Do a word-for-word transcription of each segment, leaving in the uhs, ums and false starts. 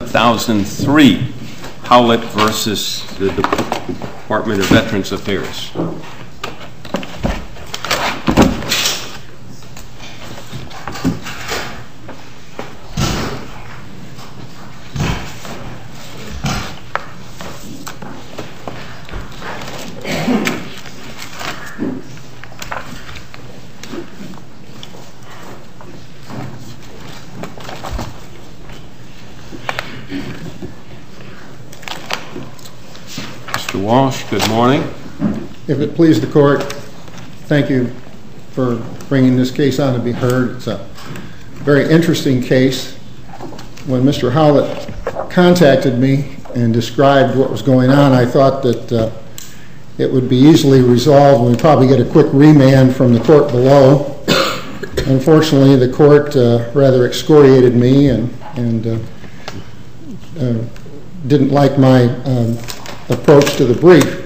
thousand three, Howlett versus the Department of Veterans Affairs. Mister Walsh, good morning. If it please the court, thank you for bringing this case on to be heard. It's a very interesting case. When Mister Howlett contacted me and described what was going on, I thought that uh, it would be easily resolved and we'd probably get a quick remand from the court below. Unfortunately, the court uh, rather excoriated me and, and uh, uh, didn't like my um, approach to the brief.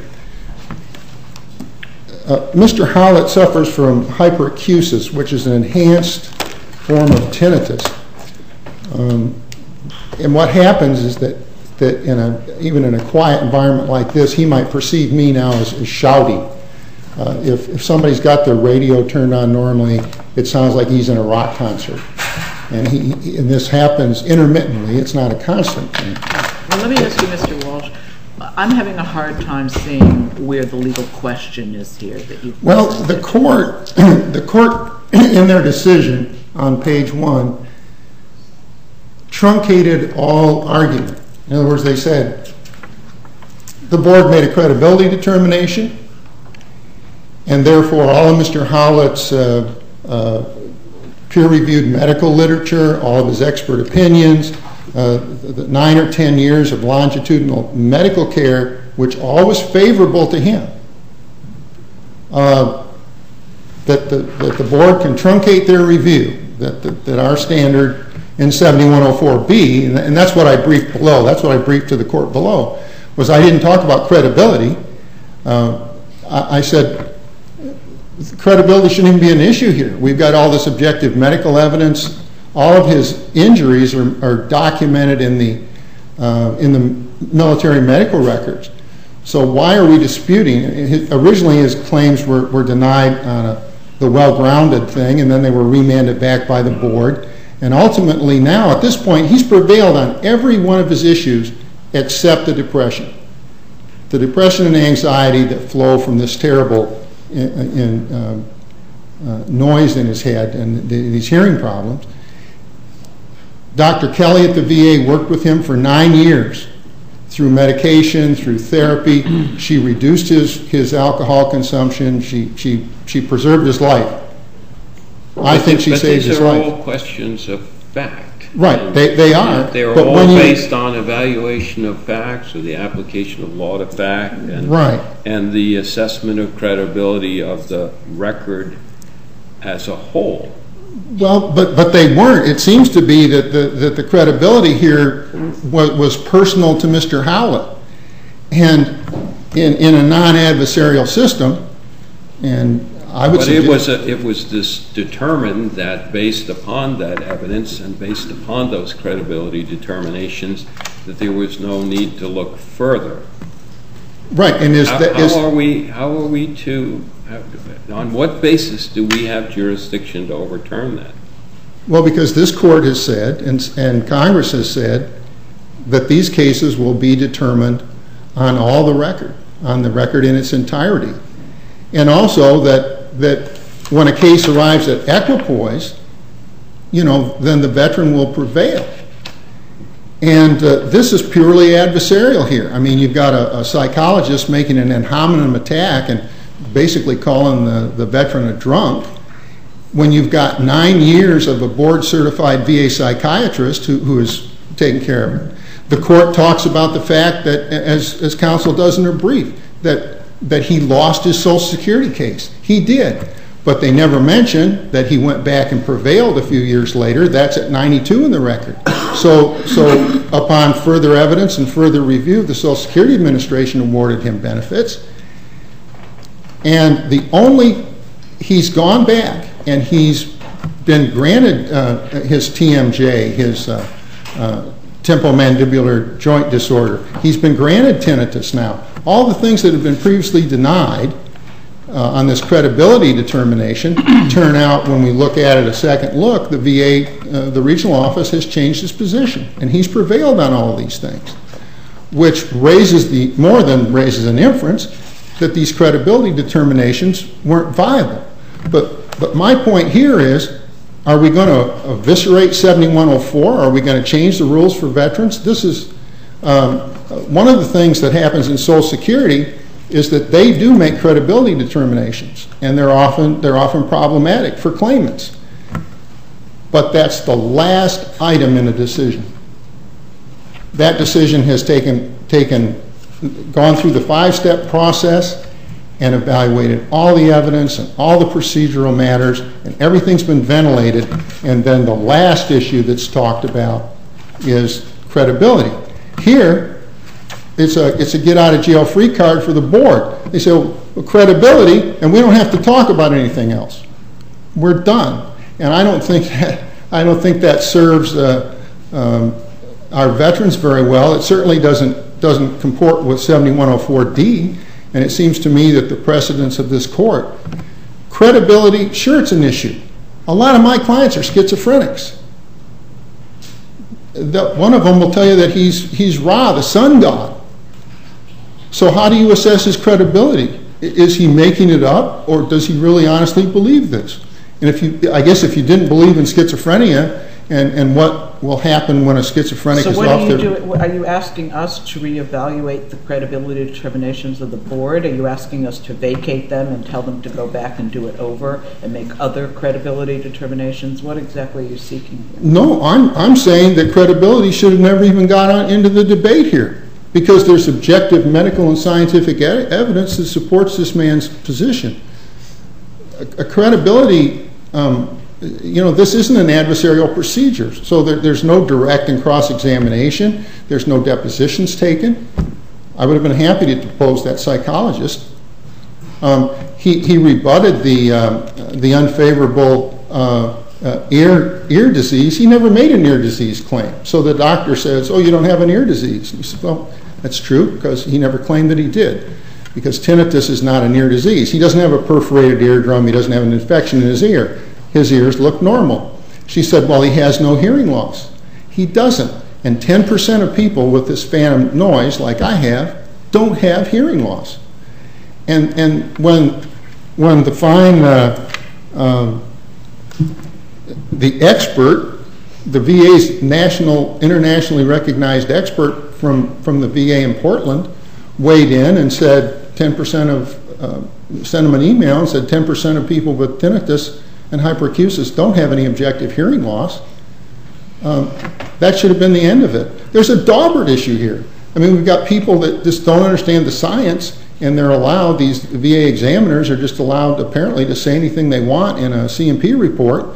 Uh, Mister Howlett suffers from hyperacusis, which is an enhanced form of tinnitus. Um, and what happens is that, that in a, even in a quiet environment like this, he might perceive me now as, as shouting. Uh, if, if somebody's got their radio turned on normally, it sounds like he's in a rock concert. And, he, and this happens intermittently. It's not a constant thing. Well, let me ask you, Mister Walsh, I'm having a hard time seeing where the legal question is here that you. Well, the court, the court in their decision on page one truncated all argument. In other words, they said the board made a credibility determination, and therefore all of Mister Howlett's uh, uh, peer-reviewed medical literature, all of his expert opinions, uh, the nine or ten years of longitudinal medical care, which all was favorable to him, uh, that, the, that the board can truncate their review, that, that, that our standard in seventy-one oh four B, and, and that's what I briefed below, that's what I briefed to the court below, was I didn't talk about credibility. Uh, I, I said credibility shouldn't even be an issue here. We've got all this objective medical evidence. All of his injuries are, are documented in the uh, in the military medical records. So why are we disputing? His, originally, his claims were, were denied on a, the well-grounded thing, and then they were remanded back by the board. And ultimately, now at this point, he's prevailed on every one of his issues except the depression, the depression and anxiety that flow from this terrible in, in, um, uh, noise in his head and the, these hearing problems. Doctor Kelly at the V A worked with him for nine years through medication, through therapy. She reduced his, his alcohol consumption. She, she, she preserved his life. I think she saved his life. But these are all questions of fact. Right, they, they are. They're all based on evaluation of facts or the application of law to fact and, right. and the assessment of credibility of the record as a whole. Well, but, but they weren't. It seems to be that the, that the credibility here was, was personal to Mister Howlett. And in, in a non-adversarial system, and I would but suggest... But it was, a, it was this determined that based upon that evidence and based upon those credibility determinations that there was no need to look further. Right, and is... How, that, how is are we, how are we to... On what basis do we have jurisdiction to overturn that? Well, because this court has said, and, and Congress has said, that these cases will be determined on all the record, on the record in its entirety. And also that, that when a case arrives at equipoise, you know, then the veteran will prevail. And uh, this is purely adversarial here. I mean, you've got a, a psychologist making an ad hominem attack and basically calling the, the veteran a drunk, when you've got nine years of a board-certified V A psychiatrist who, who is taking care of it. The court talks about the fact that, as, as counsel does in her brief, that, that he lost his Social Security case. He did. But they never mention that he went back and prevailed a few years later. That's at ninety-two in the record. So, so upon further evidence and further review, the Social Security Administration awarded him benefits. And the only, he's gone back and he's been granted uh, his T M J, his uh, uh, temporomandibular joint disorder. He's been granted tinnitus now. All the things that have been previously denied uh, on this credibility determination turn out, when we look at it a second look, the V A, uh, the regional office has changed its position, and he's prevailed on all of these things, which raises the, more than raises an inference that these credibility determinations weren't viable. But, but my point here is, are we going to eviscerate seventy-one oh four? Are we going to change the rules for veterans? This is um, one of the things that happens in Social Security is that they do make credibility determinations, and they're often, they're often problematic for claimants. But that's the last item in a decision. That decision has taken, taken, gone through the five-step process and evaluated all the evidence and all the procedural matters, and everything's been ventilated, and then the last issue that's talked about is credibility. Here, it's a, it's a get-out-of-jail-free card for the board. They say, well, credibility, and we don't have to talk about anything else. We're done. And I don't think that, I don't think that serves uh, um, our veterans very well. It certainly doesn't, doesn't comport with seventy-one oh four D, and it seems to me that the precedents of this court, credibility, sure, it's an issue. A lot of my clients are schizophrenics. The, one of them will tell you that he's, he's Ra, the sun god. So how do you assess his credibility? Is he making it up, or does he really honestly believe this? And if you, I guess if you didn't believe in schizophrenia and, and what will happen when a schizophrenic so is what off do you their... do? Are you asking us to reevaluate the credibility determinations of the board? Are you asking us to vacate them and tell them to go back and do it over and make other credibility determinations? What exactly are you seeking here? No, I'm, I'm saying that credibility should have never even got on into the debate here, because there's objective medical and scientific e- evidence that supports this man's position. A, a credibility... Um, You know, this isn't an adversarial procedure, so there, there's no direct and cross-examination. There's no depositions taken. I would have been happy to depose that psychologist. Um, he, he rebutted the, um, the unfavorable uh, uh, ear, ear disease. He never made an ear disease claim. So the doctor says, oh, you don't have an ear disease. And he said, well, that's true, because he never claimed that he did, because tinnitus is not an ear disease. He doesn't have a perforated eardrum. He doesn't have an infection in his ear. His ears look normal. She said, well, he has no hearing loss. He doesn't. And ten percent of people with this phantom noise, like I have, don't have hearing loss. And, and when, when the fine, uh, um, the expert, the V A's national, internationally recognized expert from, from the V A in Portland, weighed in and said ten percent of, uh, sent him an email and said ten percent of people with tinnitus and hyperacusis don't have any objective hearing loss. Um, that should have been the end of it. There's a Daubert issue here. I mean, we've got people that just don't understand the science, and they're allowed, these V A examiners are just allowed apparently to say anything they want in a C M P report.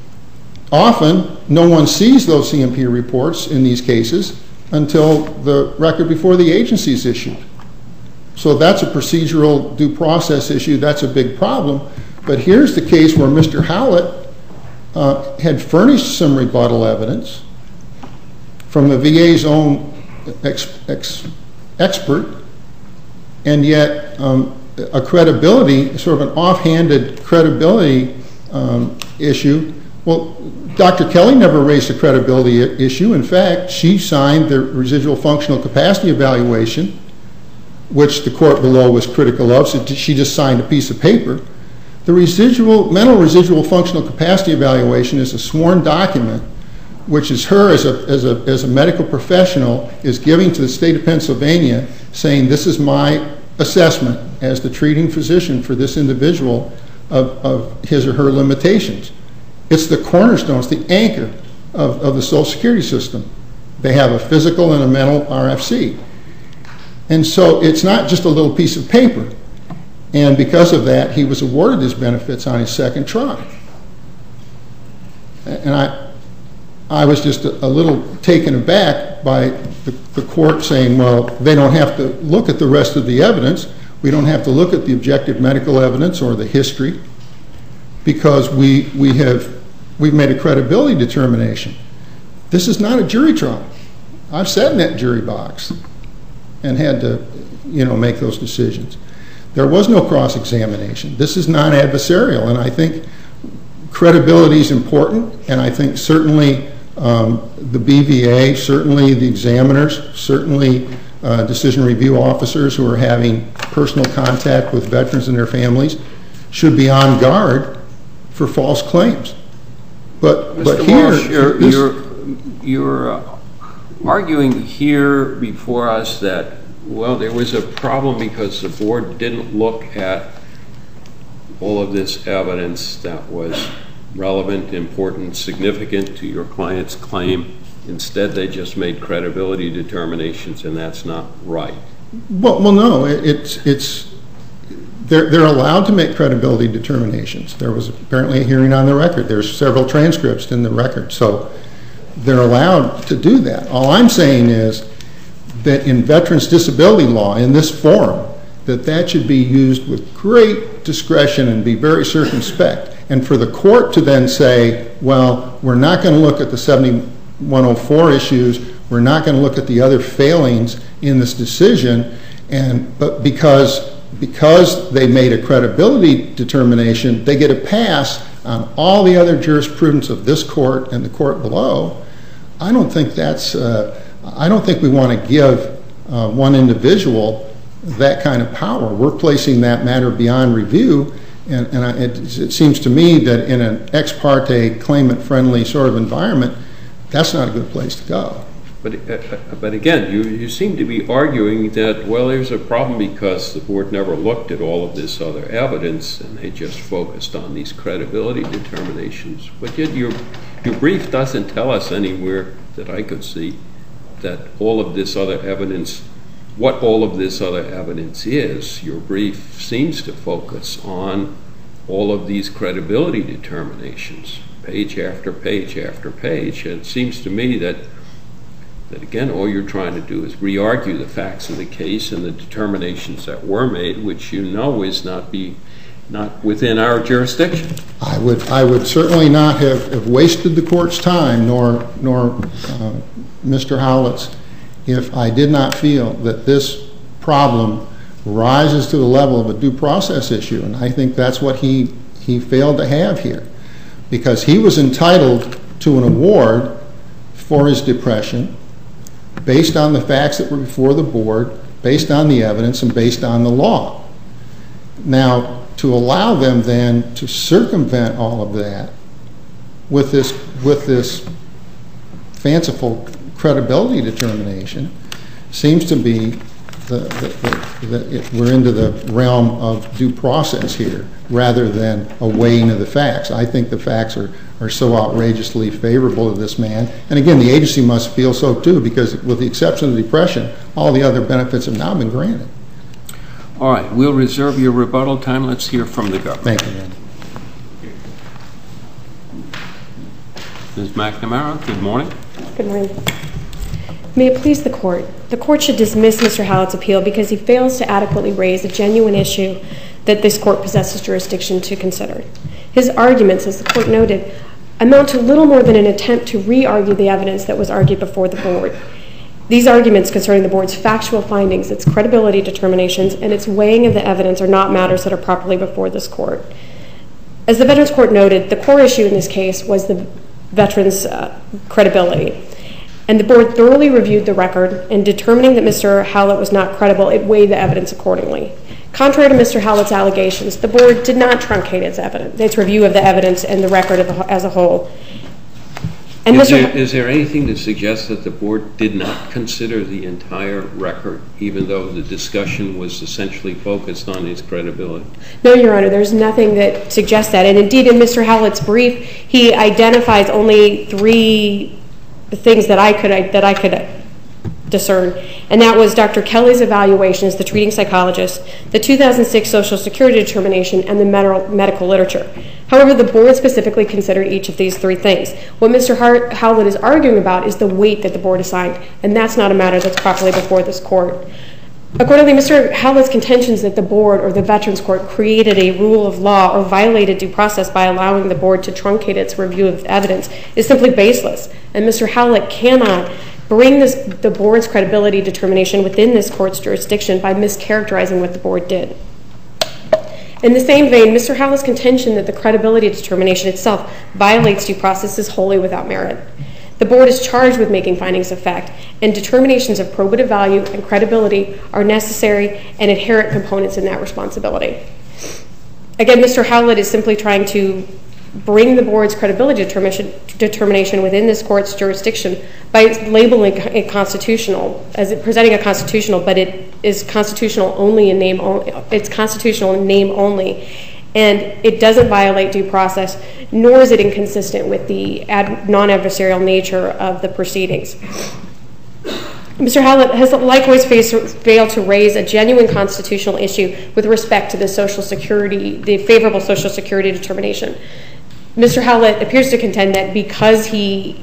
Often, no one sees those C M P reports in these cases until the record before the agency is issued. So that's a procedural due process issue. That's a big problem. But here's the case where Mister Howlett uh, had furnished some rebuttal evidence from the V A's own ex, ex, expert, and yet um, a credibility, sort of an offhanded credibility um, issue. Well, Doctor Kelly never raised a credibility issue. In fact, she signed the residual functional capacity evaluation, which the court below was critical of, so she just signed a piece of paper. The residual, mental residual functional capacity evaluation is a sworn document which is her as a, as, a, as a medical professional is giving to the state of Pennsylvania, saying this is my assessment as the treating physician for this individual of, of his or her limitations. It's the cornerstone, it's the anchor of, of the Social Security system. They have a physical and a mental R F C. And so it's not just a little piece of paper. And because of that, he was awarded his benefits on his second try. And I, I was just a, a little taken aback by the, the court saying, well, they don't have to look at the rest of the evidence. We don't have to look at the objective medical evidence or the history, because we, we have, we've made a credibility determination. This is not a jury trial. I've sat in that jury box and had to, you know, make those decisions. There was no cross-examination. This is non-adversarial, and I think credibility is important, and I think certainly um, the B V A, certainly the examiners, certainly uh, decision review officers who are having personal contact with veterans and their families should be on guard for false claims. But, but here, Walsh, you're, this, you're, you're uh, arguing here before us that, well, there was a problem because the board didn't look at all of this evidence that was relevant, important, significant to your client's claim. Instead, they just made credibility determinations, and that's not right. well, well no, it, it's, it's they're, they're allowed to make credibility determinations. There was apparently a hearing on the record. There's several transcripts in the record, so they're allowed to do that. All I'm saying is that in veterans disability law, in this forum, that that should be used with great discretion and be very circumspect. And for the court to then say, well, we're not going to look at the seventy-one oh four issues, we're not going to look at the other failings in this decision, and but because because they made a credibility determination, they get a pass on all the other jurisprudence of this court and the court below. I don't think that's, uh, I don't think we want to give uh, one individual that kind of power. We're placing that matter beyond review, and, and I, it, it seems to me that in an ex parte, claimant-friendly sort of environment, that's not a good place to go. But, uh, but again, you, you seem to be arguing that, well, there's a problem because the board never looked at all of this other evidence and they just focused on these credibility determinations. But yet your, your brief doesn't tell us anywhere that I could see that all of this other evidence, what all of this other evidence is. Your brief seems to focus on all of these credibility determinations, page after page after page. And it seems to me that that again, all you're trying to do is re-argue the facts of the case and the determinations that were made, which you know is not be not within our jurisdiction. I would I would certainly not have, have wasted the court's time, nor nor uh, Mister Howlett's, if I did not feel that this problem rises to the level of a due process issue, and I think that's what he he failed to have here, because he was entitled to an award for his depression based on the facts that were before the board, based on the evidence, and based on the law. Now, to allow them then to circumvent all of that with this with this fanciful credibility determination seems to be the, the, the, the it, we're into the realm of due process here rather than a weighing of the facts. I think the facts are are so outrageously favorable to this man. And again, the agency must feel so too, because with the exception of depression, all the other benefits have now been granted. All right, we'll reserve your rebuttal time. Let's hear from the government. Thank you, Randy. Miz McNamara, good morning. Good morning. May it please the court. The court should dismiss Mister Hallett's appeal because he fails to adequately raise a genuine issue that this court possesses jurisdiction to consider. His arguments, as the court noted, amount to little more than an attempt to re-argue the evidence that was argued before the board. These arguments concerning the board's factual findings, its credibility determinations, and its weighing of the evidence are not matters that are properly before this court. As the Veterans Court noted, the core issue in this case was the veteran's uh, credibility. And the board thoroughly reviewed the record, and determining that Mister Hallett was not credible, it weighed the evidence accordingly. Contrary to Mister Hallett's allegations, the board did not truncate its evidence, its review of the evidence and the record as a whole. And is, Mister there, is there anything to suggest that the board did not consider the entire record, even though the discussion was essentially focused on his credibility? No, Your Honor, there's nothing that suggests that. And indeed, in Mister Hallett's brief, he identifies only three things that I could that I could discern, and that was Doctor Kelly's evaluation as the treating psychologist, the two thousand six Social Security determination, and the medical literature. However, the board specifically considered each of these three things. What Mister Hallett is arguing about is the weight that the board assigned, and that's not a matter that's properly before this court. Accordingly, Mister Hallett's contentions that the board or the Veterans Court created a rule of law or violated due process by allowing the board to truncate its review of evidence is simply baseless, and Mister Hallett cannot bring this, the board's credibility determination within this court's jurisdiction by mischaracterizing what the board did. In the same vein, Mister Howlett's contention that the credibility determination itself violates due process is wholly without merit. The board is charged with making findings of fact, and determinations of probative value and credibility are necessary and inherent components in that responsibility. Again, Mister Howlett is simply trying to bring the board's credibility determination, determination within this court's jurisdiction by labeling it constitutional, as it presenting a constitutional, but it is constitutional only in name only. It's constitutional in name only, and it doesn't violate due process, nor is it inconsistent with the ad, non-adversarial nature of the proceedings. Mister Howlett has likewise faced, failed to raise a genuine constitutional issue with respect to the Social Security, the favorable Social Security determination. Mister Howlett appears to contend that because he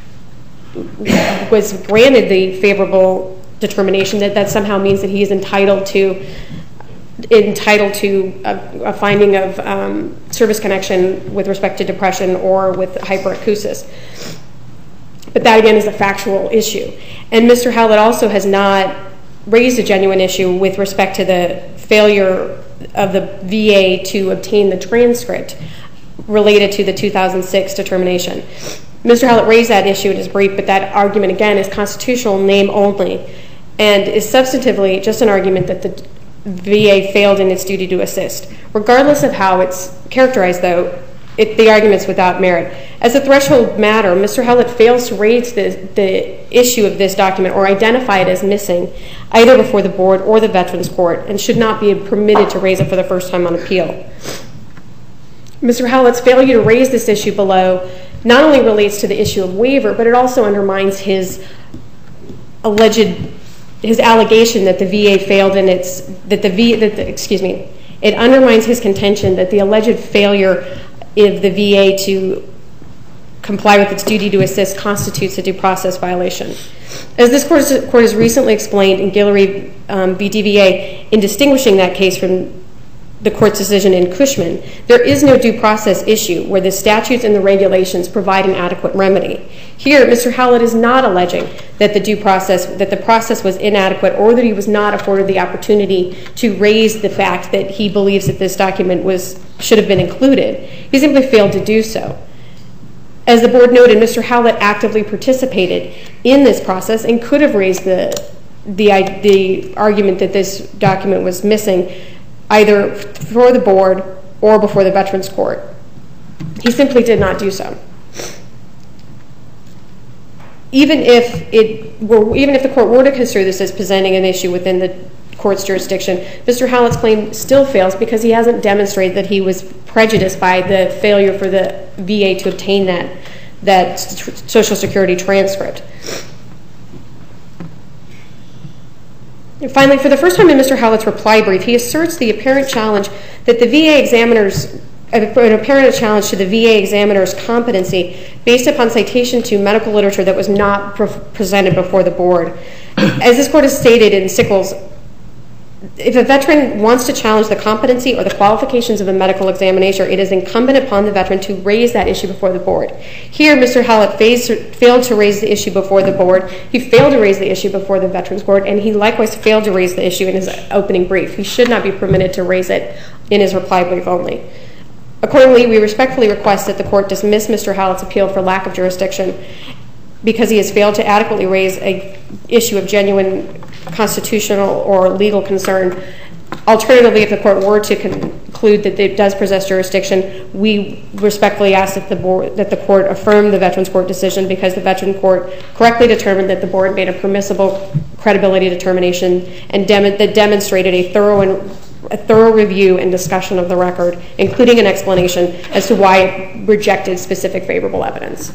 was granted the favorable determination, that that somehow means that he is entitled to entitled to a, a finding of um, service connection with respect to depression or with hyperacusis. But that, again, is a factual issue. And Mister Howlett also has not raised a genuine issue with respect to the failure of the V A to obtain the transcript related to the two thousand six determination. Mister Howlett raised that issue in his brief, but that argument, again, is constitutional name only and is substantively just an argument that the V A failed in its duty to assist. Regardless of how it's characterized, though, it, the argument's without merit. As a threshold matter, Mister Howlett fails to raise the, the issue of this document or identify it as missing either before the board or the Veterans Court and should not be permitted to raise it for the first time on appeal. Mister Howlett's failure to raise this issue below not only relates to the issue of waiver, but it also undermines his alleged, his allegation that the V A failed in its, that the V, that the, excuse me, it undermines his contention that the alleged failure of the V A to comply with its duty to assist constitutes a due process violation. As this court, court has recently explained in Guillory um, v. D V A, in distinguishing that case from the court's decision in Cushman, there is no due process issue where the statutes and the regulations provide an adequate remedy. Here, Mister Howlett is not alleging that the due process, that the process was inadequate or that he was not afforded the opportunity to raise the fact that he believes that this document was, should have been included. He simply failed to do so. As the board noted, Mister Howlett actively participated in this process and could have raised the, the, the argument that this document was missing either before the board or before the Veterans Court. He simply did not do so. Even if it were, even if the court were to consider this as presenting an issue within the court's jurisdiction, Mister Howlett's claim still fails because he hasn't demonstrated that he was prejudiced by the failure for the V A to obtain that, that Social Security transcript. And finally, for the first time in Mister Howlett's reply brief, he asserts the apparent challenge that the V A examiners, an apparent challenge to the V A examiner's competency based upon citation to medical literature that was not pre- presented before the board. As this court has stated in Sickles, if a veteran wants to challenge the competency or the qualifications of a medical examination, it is incumbent upon the veteran to raise that issue before the board. Here, Mister Howlett failed to raise the issue before the board. He failed to raise the issue before the Veterans Court, and he likewise failed to raise the issue in his opening brief. He should not be permitted to raise it in his reply brief only. Accordingly, we respectfully request that the court dismiss Mister Howlett's appeal for lack of jurisdiction because he has failed to adequately raise an issue of genuine constitutional or legal concern. Alternatively, if the court were to conclude that it does possess jurisdiction, we respectfully ask that the board, that the court affirm the Veterans Court decision because the Veterans Court correctly determined that the board made a permissible credibility determination and dem- that demonstrated a thorough and a thorough review and discussion of the record, including an explanation as to why it rejected specific favorable evidence.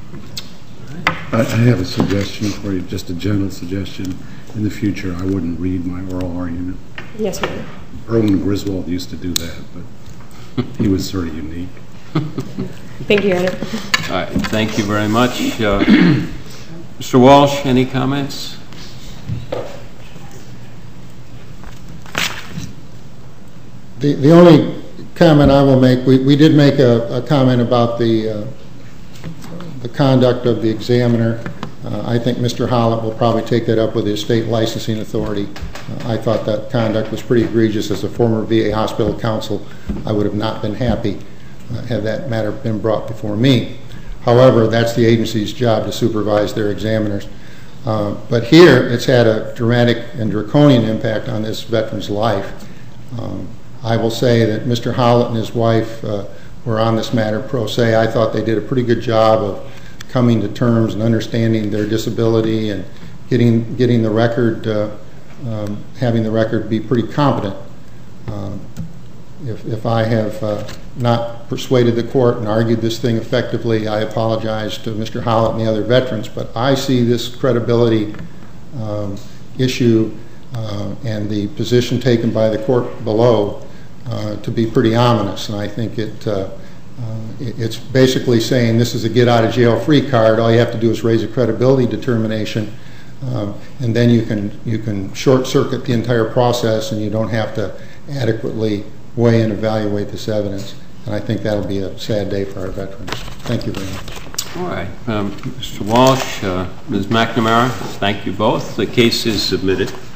I have a suggestion for you, just a general suggestion. In the future, I wouldn't read my oral argument. Yes, ma'am. Erwin Griswold used to do that, but he was sort of unique. Thank you, Your Honor. All right, thank you very much. Uh, Mister Walsh, any comments? The, the only comment I will make, we, we did make a, a comment about the, uh, the conduct of the examiner. Uh, I think Mister Hollett will probably take that up with his state licensing authority. Uh, I thought that conduct was pretty egregious. As a former V A hospital counsel, I would have not been happy uh, had that matter been brought before me. However, that's the agency's job to supervise their examiners. Uh, but here, it's had a dramatic and draconian impact on this veteran's life. Um, I will say that Mister Hollett and his wife uh, were on this matter pro se. I thought they did a pretty good job of coming to terms and understanding their disability and getting getting the record, uh, um, having the record be pretty competent. Um, if, if I have uh, not persuaded the court and argued this thing effectively, I apologize to Mister Hollett and the other veterans, but I see this credibility um, issue uh, and the position taken by the court below uh, to be pretty ominous, and I think it uh, Uh, it's basically saying this is a get-out-of-jail-free card. All you have to do is raise a credibility determination, um, and then you can you can short-circuit the entire process, and you don't have to adequately weigh and evaluate this evidence. And I think that'll be a sad day for our veterans. Thank you very much. All right. Um, Mister Walsh, uh, Miz McNamara, thank you both. The case is submitted.